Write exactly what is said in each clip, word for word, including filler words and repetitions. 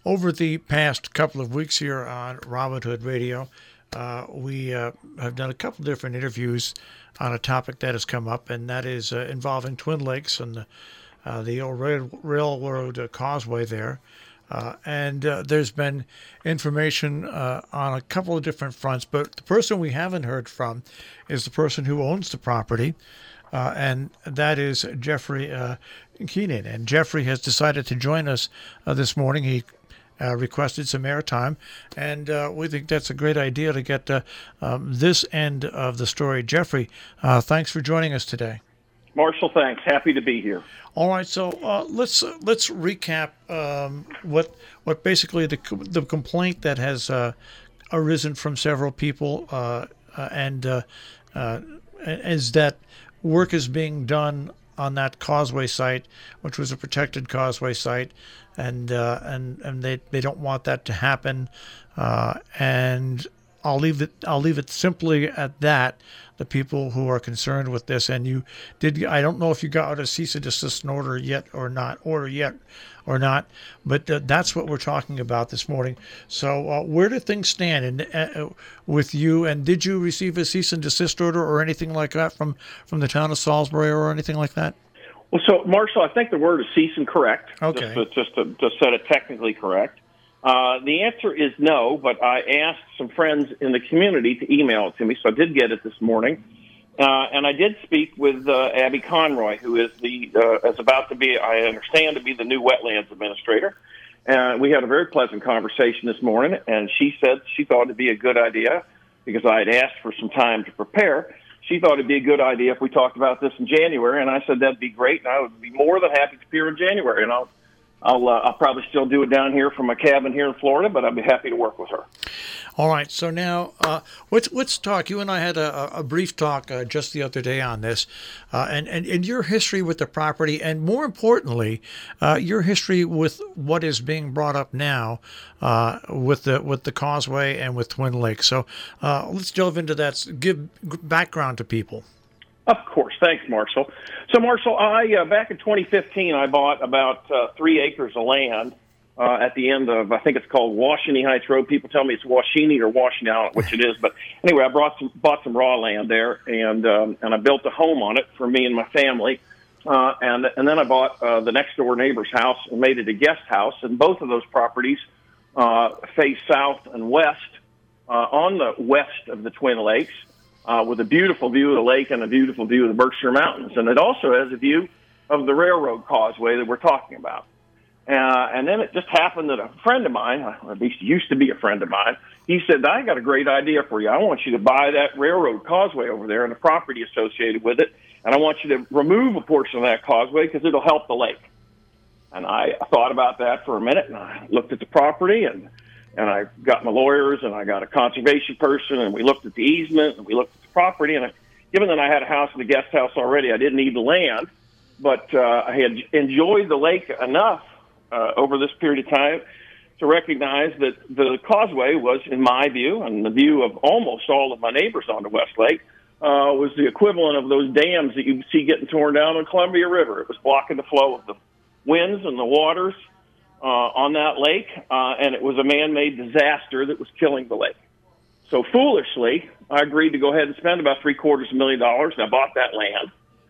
Over the past couple of weeks here on Robin Hood Radio, uh, we uh, have done a couple different interviews on a topic that has come up, and that is uh, involving Twin Lakes and the, uh, the old rail, railroad uh, causeway there. Uh, and uh, there's been information uh, on a couple of different fronts, but the person we haven't heard from is the person who owns the property, uh, and that is Jeffrey uh, Keenan. And Jeffrey has decided to join us uh, this morning. He uh, requested some airtime, and uh, we think that's a great idea to get uh, um, this end of the story. Jeffrey, uh, thanks for joining us today. Marshall, thanks. Happy to be here. All right, so uh, let's uh, let's recap um, what what basically the the complaint that has uh, arisen from several people, uh, uh, and uh, uh, is that work is being done on that causeway site, which was a protected causeway site, and uh, and and they, they don't want that to happen, uh, and I'll leave it I'll leave it simply at that. The people who are concerned with this, and you did, I don't know if you got a cease and desist order yet or not, order yet or not, but uh, that's what we're talking about this morning. So uh, where do things stand and, uh, with you, and did you receive a cease and desist order or anything like that from, from the town of Salisbury or anything like that? Well, so, Marshall, I think the word is cease and correct, okay. just, to, just to, to set it technically correct. Uh, the answer is no, but I asked some friends in the community to email it to me, so I did get it this morning. Uh, and I did speak with uh, Abby Conroy, who is the uh, is about to be, I understand, to be the new wetlands administrator. And we had a very pleasant conversation this morning, and she said she thought it'd be a good idea, because I had asked for some time to prepare. She thought it'd be a good idea if we talked about this in January, and I said that'd be great, and I would be more than happy to appear in January, and I'll I'll, uh, I'll probably still do it down here from my cabin here in Florida, but I'd be happy to work with her. All right. So now uh, let's let's talk. You and I had a, a brief talk uh, just the other day on this, uh, and, and and your history with the property, and more importantly, uh, your history with what is being brought up now uh, with the with the causeway and with Twin Lakes. So uh, let's delve into that. Give background to people. Of course. Thanks, Marshall. So, Marshall, I uh, back in twenty fifteen, I bought about uh, three acres of land uh, at the end of, I think it's called Washeney Heights Road. People tell me it's Washeney or Washeney, I don't know which it is. But anyway, I brought some, bought some raw land there, and um, and I built a home on it for me and my family. Uh, and, and then I bought uh, the next-door neighbor's house and made it a guest house. And both of those properties uh, face south and west uh, on the west of the Twin Lakes. Uh, with a beautiful view of the lake and a beautiful view of the Berkshire Mountains. And it also has a view of the railroad causeway that we're talking about. Uh, and then it just happened that a friend of mine, or at least used to be a friend of mine, he said, I got a great idea for you. I want you to buy that railroad causeway over there and the property associated with it, and I want you to remove a portion of that causeway because it'll help the lake. And I thought about that for a minute, and I looked at the property, and And I got my lawyers, and I got a conservation person, and we looked at the easement, and we looked at the property. And I, given that I had a house and a guest house already, I didn't need the land, but uh, I had enjoyed the lake enough uh, over this period of time to recognize that the causeway was, in my view, and the view of almost all of my neighbors on the West Lake, uh, was the equivalent of those dams that you see getting torn down on Columbia River. It was blocking the flow of the winds and the waters Uh, on that lake, uh, and it was a man-made disaster that was killing the lake. So foolishly, I agreed to go ahead and spend about three quarters of a million dollars, and I bought that land.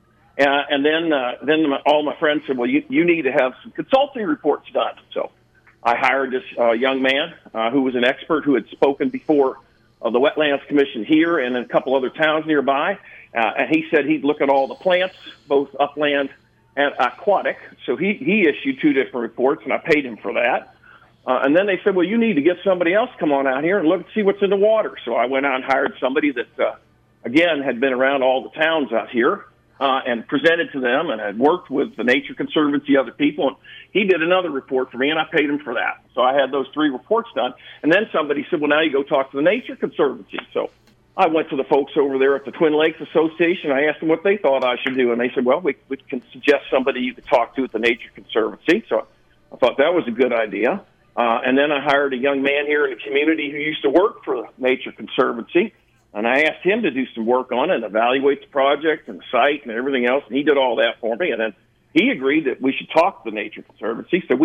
Uh, and then uh, then my, all my friends said, well, you, you need to have some consulting reports done. So I hired this uh, young man uh, who was an expert who had spoken before uh, the Wetlands Commission here and in a couple other towns nearby, uh, and he said he'd look at all the plants, both upland and aquatic. So he, he issued two different reports, and I paid him for that. Uh, and then they said, well, you need to get somebody else to come on out here and look and see what's in the water. So I went out and hired somebody that, uh, again, had been around all the towns out here uh, and presented to them and had worked with the Nature Conservancy, other people. And he did another report for me, and I paid him for that. So I had those three reports done. And then somebody said, well, now you go talk to the Nature Conservancy. So I went to the folks over there at the Twin Lakes Association. I asked them what they thought I should do, and they said, well, we, we can suggest somebody you could talk to at the Nature Conservancy. So I thought that was a good idea. Uh, and then I hired a young man here in the community who used to work for the Nature Conservancy, and I asked him to do some work on it and evaluate the project and the site and everything else, and he did all that for me. And then he agreed that we should talk to the Nature Conservancy. So we,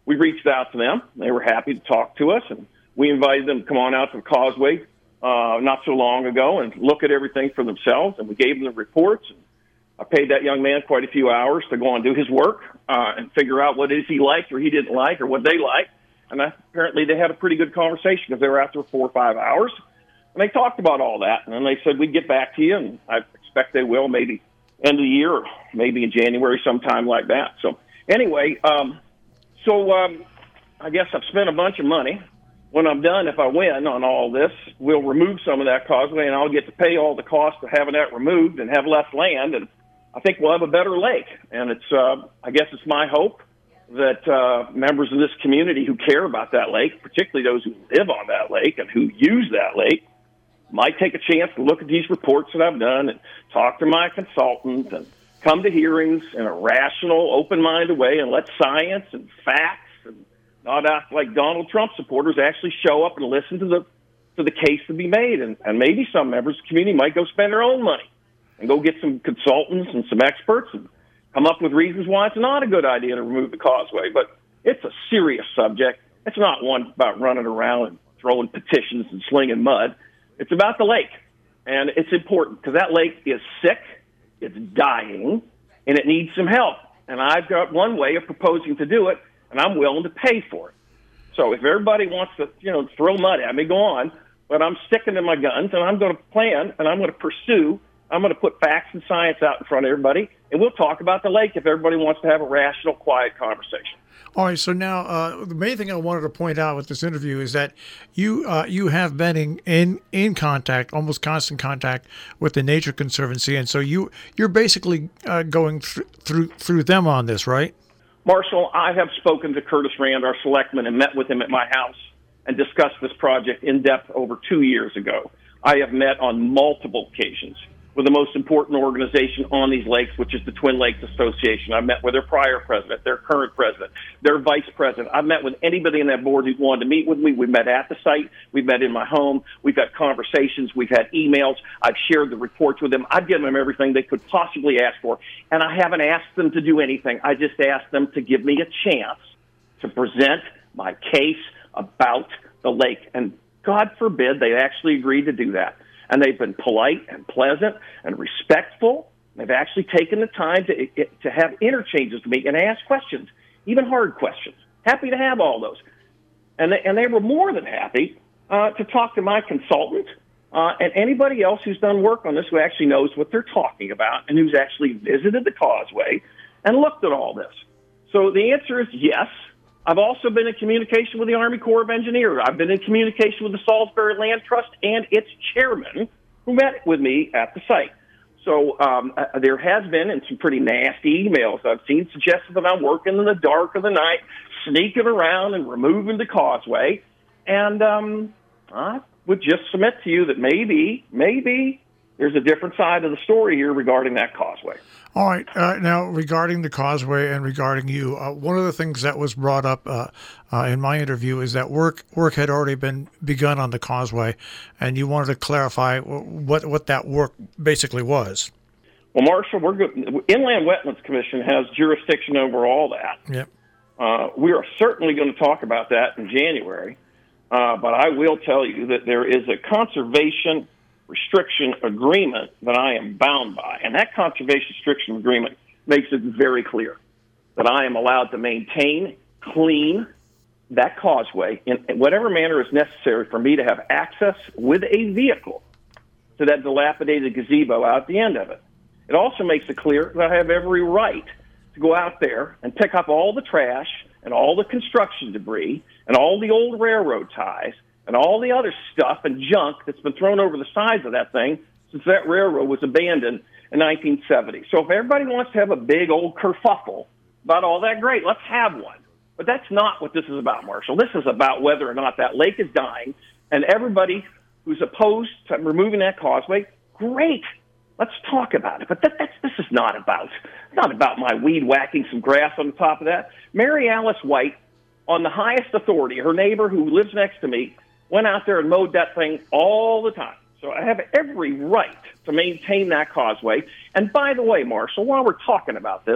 we reached out to them. They were happy to talk to us, and we invited them to come on out to the causeway uh, not so long ago and look at everything for themselves, and we gave them the reports. And I paid that young man quite a few hours to go and do his work uh, and figure out what it is he liked or he didn't like or what they liked. And I, apparently they had a pretty good conversation because they were out there four or five hours. And they talked about all that. And then they said, we'd get back to you, and I expect they will, maybe end of the year or maybe in January, sometime like that. So anyway, um, so um, I guess I've spent a bunch of money. When I'm done, if I win on all this, we'll remove some of that causeway, and I'll get to pay all the cost of having that removed and have less land, and I think we'll have a better lake. And it's, uh, I guess it's my hope that uh, members of this community who care about that lake, particularly those who live on that lake and who use that lake, might take a chance to look at these reports that I've done and talk to my consultant and come to hearings in a rational, open-minded way and let science and facts and not act like Donald Trump supporters actually show up and listen to the to the case to be made. And, and maybe some members of the community might go spend their own money and go get some consultants and some experts and come up with reasons why it's not a good idea to remove the causeway. But it's a serious subject. It's not one about running around and throwing petitions and slinging mud. It's about the lake, and it's important because that lake is sick, it's dying, and it needs some help. And I've got one way of proposing to do it, and I'm willing to pay for it. So if everybody wants to, you know, throw mud at me, go on. But I'm sticking to my guns, and I'm going to plan, and I'm going to pursue. I'm going to put facts and science out in front of everybody, and we'll talk about the lake if everybody wants to have a rational, quiet conversation. All right. So now, uh, the main thing I wanted to point out with this interview is that you uh, you have been in, in in contact, almost constant contact, with the Nature Conservancy, and so you you're basically uh, going th- through through them on this, right? Marshall, I have spoken to Curtis Rand, our selectman, and met with him at my house and discussed this project in depth over two years ago. I have met on multiple occasions with the most important organization on these lakes, which is the Twin Lakes Association. I met with their prior president, their current president, their vice president. I've met with anybody in that board who wanted to meet with me. We met at the site. We've met in my home. We've had conversations. We've had emails. I've shared the reports with them. I've given them everything they could possibly ask for, and I haven't asked them to do anything. I just asked them to give me a chance to present my case about the lake, and God forbid they actually agreed to do that. And they've been polite and pleasant and respectful. They've actually taken the time to to have interchanges with me and ask questions, even hard questions. Happy to have all those. And they, and they were more than happy uh, to talk to my consultant uh, and anybody else who's done work on this who actually knows what they're talking about and who's actually visited the causeway and looked at all this. So the answer is yes. I've also been in communication with the Army Corps of Engineers. I've been in communication with the Salisbury Land Trust and its chairman, who met with me at the site. So um, uh, there has been, and some pretty nasty emails I've seen, suggesting that I'm working in the dark of the night, sneaking around and removing the causeway. And um, I would just submit to you that maybe, maybe there's a different side of the story here regarding that causeway. All right. Uh, now, regarding the causeway and regarding you, uh, one of the things that was brought up uh, uh, in my interview is that work work had already been begun on the causeway, and you wanted to clarify what what that work basically was. Well, Marshall, we're good. Inland Wetlands Commission has jurisdiction over all that. Yep. Uh, we are certainly going to talk about that in January, uh, but I will tell you that there is a conservation restriction agreement that I am bound by. And that conservation restriction agreement makes it very clear that I am allowed to maintain, clean that causeway in whatever manner is necessary for me to have access with a vehicle to that dilapidated gazebo out at the end of it. It also makes it clear that I have every right to go out there and pick up all the trash and all the construction debris and all the old railroad ties and all the other stuff and junk that's been thrown over the sides of that thing since that railroad was abandoned in nineteen seventy. So if everybody wants to have a big old kerfuffle about all that, great, let's have one. But that's not what this is about, Marshall. This is about whether or not that lake is dying, and everybody who's opposed to removing that causeway, great, let's talk about it. But that, that's, this is not about, it's not about my weed whacking some grass on the top of that. Mary Alice White, on the highest authority, her neighbor who lives next to me, went out there and mowed that thing all the time. So I have every right to maintain that causeway. And by the way, Marshall, while we're talking about this,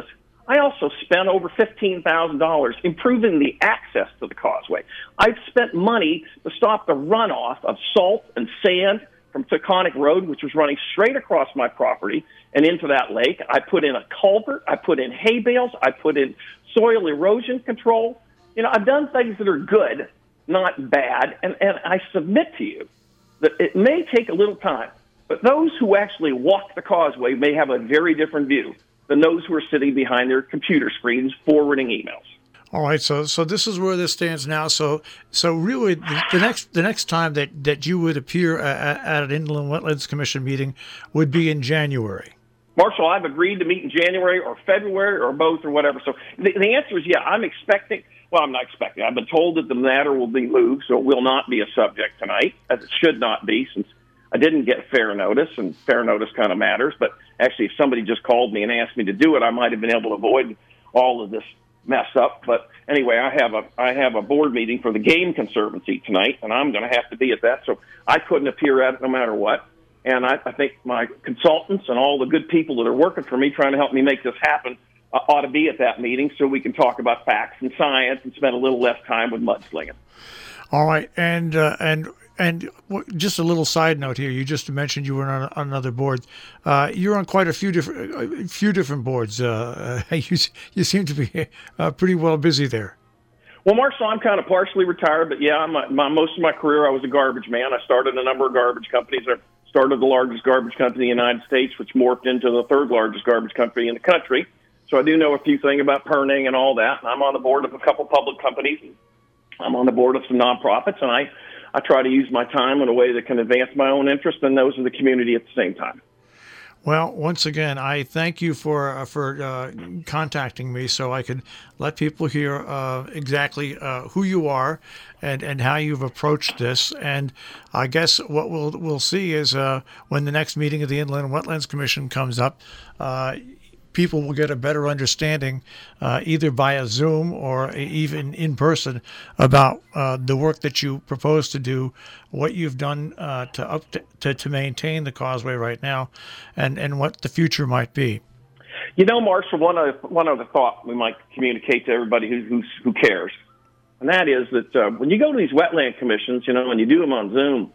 I also spent over fifteen thousand dollars improving the access to the causeway. I've spent money to stop the runoff of salt and sand from Taconic Road, which was running straight across my property and into that lake. I put in a culvert. I put in hay bales. I put in soil erosion control. You know, I've done things that are good, not bad, and, and I submit to you that it may take a little time, but those who actually walk the causeway may have a very different view than those who are sitting behind their computer screens forwarding emails. All right, so so this is where this stands now. So so really, the, the next the next time that, that you would appear at, at an Inland Wetlands Commission meeting would be in January. Marshall, I've agreed to meet in January or February or both or whatever. So the, the answer is yeah. I'm expecting. Well, I'm not expecting. I've been told that the matter will be moved, so it will not be a subject tonight, as it should not be, since I didn't get fair notice, and fair notice kind of matters. But actually, if somebody just called me and asked me to do it, I might have been able to avoid all of this mess up. But anyway, I have a I have a board meeting for the Game Conservancy tonight, and I'm going to have to be at that. So I couldn't appear at it no matter what. And I, I think my consultants and all the good people that are working for me trying to help me make this happen uh, ought to be at that meeting so we can talk about facts and science and spend a little less time with mudslinging. All right, and uh, and. And just a little side note here. You just mentioned you were on another board. Uh, you're on quite a few different, a few different boards. Uh, you you seem to be uh, pretty well busy there. Well, Marshall, I'm kind of partially retired, but yeah, my, my, most of my career I was a garbage man. I started a number of garbage companies. I started the largest garbage company in the United States, which morphed into the third largest garbage company in the country. So I do know a few things about permitting and all that. And I'm on the board of a couple public companies. I'm on the board of some nonprofits, and I. I try to use my time in a way that can advance my own interest and those of the community at the same time. Well, once again, I thank you for uh, for uh, contacting me so I could let people hear uh, exactly uh, who you are and, and how you've approached this. And I guess what we'll we'll see is uh, when the next meeting of the Inland Wetlands Commission comes up, uh, people will get a better understanding, uh, either via Zoom or even in person, about uh, the work that you propose to do, what you've done uh, to up to, to maintain the causeway right now, and, and what the future might be. You know, Marshall, one other, one other thought we might communicate to everybody who who, who cares, and that is that uh, when you go to these wetland commissions, you know, and you do them on Zoom,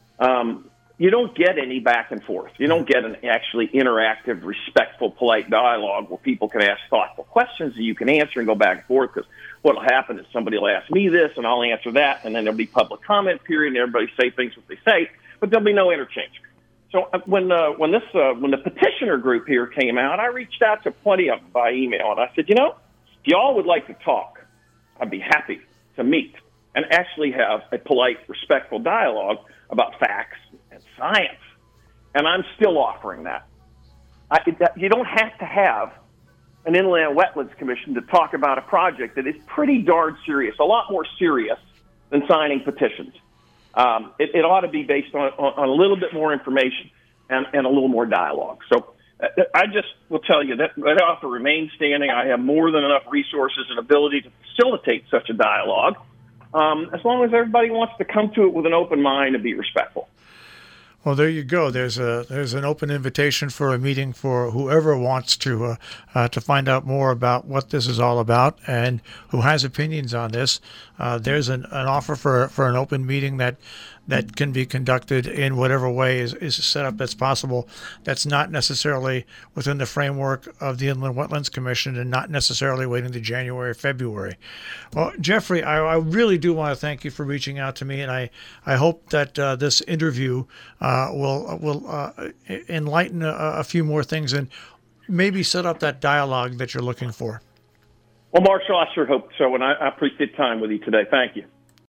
um, you don't get any back and forth. You don't get an actually interactive, respectful, polite dialogue where people can ask thoughtful questions that you can answer and go back and forth, because what will happen is somebody will ask me this and I'll answer that, and then there'll be public comment period and everybody say things what they say, but there'll be no interchange. So uh, when uh, when this uh, when the petitioner group here came out, I reached out to plenty of them by email, and I said, you know, if y'all would like to talk, I'd be happy to meet and actually have a polite, respectful dialogue about facts and science. And I'm still offering that. I, that. You don't have to have an Inland Wetlands Commission to talk about a project that is pretty darn serious, a lot more serious than signing petitions. Um, it, it ought to be based on, on, on a little bit more information and, and a little more dialogue. So uh, I just will tell you that that offer remains standing. I have more than enough resources and ability to facilitate such a dialogue, um, as long as everybody wants to come to it with an open mind and be respectful. Well, there you go. There's a there's an open invitation for a meeting for whoever wants to uh, uh, to find out more about what this is all about and who has opinions on this. Uh, there's an, an offer for for an open meeting that that can be conducted in whatever way is, is set up that's possible. That's not necessarily within the framework of the Inland Wetlands Commission and not necessarily waiting to January or February. Well, Jeffrey, I, I really do want to thank you for reaching out to me, and I, I hope that uh, this interview uh, will will uh, enlighten a, a few more things and maybe set up that dialogue that you're looking for. Well, Marshall, I sure hope so, and I, I appreciate time with you today. Thank you.